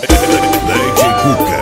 Leite Cuca.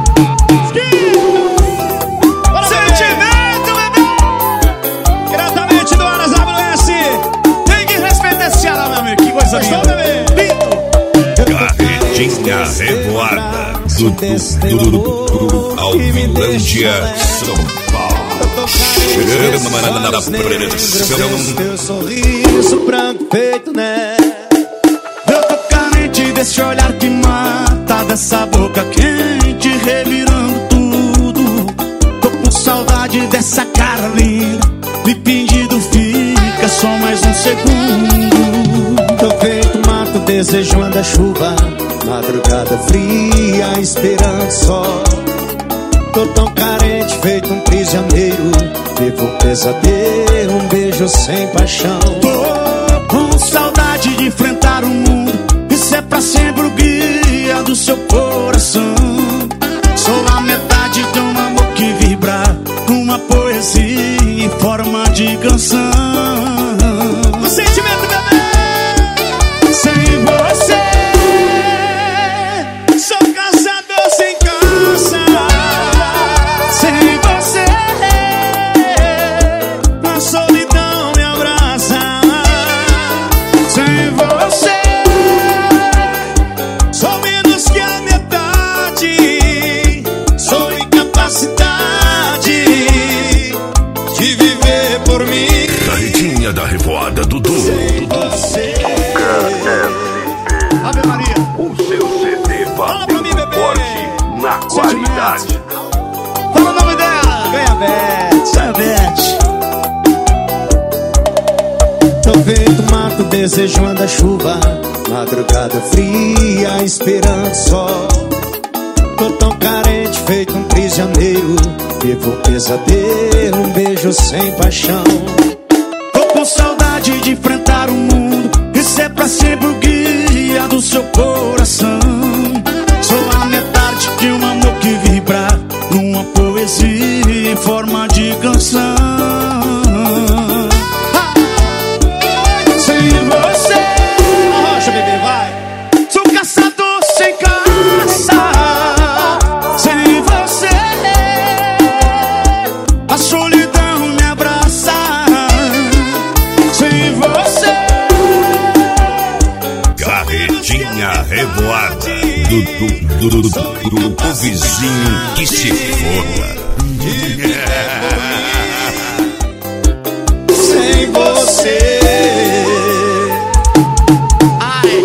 Sentimento, bebê! Diretamente do Aras WS. Tem que respeitar esse Ceará, meu amigo. Que coisa linda, bebê. Lindo. Carretinha revoada do Alvilândia, São Paulo. Chama na pressão. Teu sorriso branco feito, né? Eu tô carente desse olhar que mata, dessa boca quente revirando tudo. Tô com saudade dessa cara linda, me pedindo fica só mais um segundo. Tô feito mato desejando a chuva, madrugada fria esperando sol. Tô tão carente feito um prisioneiro, vivo um pesadelo, um beijo sem paixão. Tô com saudade de enfrentar o mundo, isso é pra sempre o guia do seu coração. Sou a metade de um amor que vibra, uma poesia em forma de canção. O sentimento, bebê! Sem você, sou caçador sem caça. Sem você, a solidão me abraça. Sem você, sou menos que a metade. Sou incapacidade de viver por mim. Carretinha da revoada, Dudu. Sem você. Ave Maria. O seu CD Fala pra mim, bebê. forte na qualidade. Fala o nome dela. Ganha Beth. Tô feito mato desejando a chuva, madrugada fria esperando sol. Tô tão carente feito um prisioneiro, vivo um pesadelo, um beijo sem paixão. Tô com saudade de enfrentar o mundo, isso é pra sempre o guia do seu coração. Sou a metade de um amor que vibra, numa poesia em forma de canção. Sem você, arrocha, bebê, vai. Sou caçador sem caça. Sem você, a solidão me abraça. Sem você, Carretinha revoada do vizinho que se foda. sem você. Ai.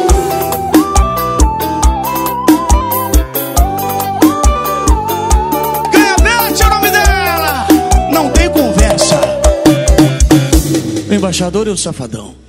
Ganha Beth é o nome dela. Não tem conversa. O embaixador e o safadão.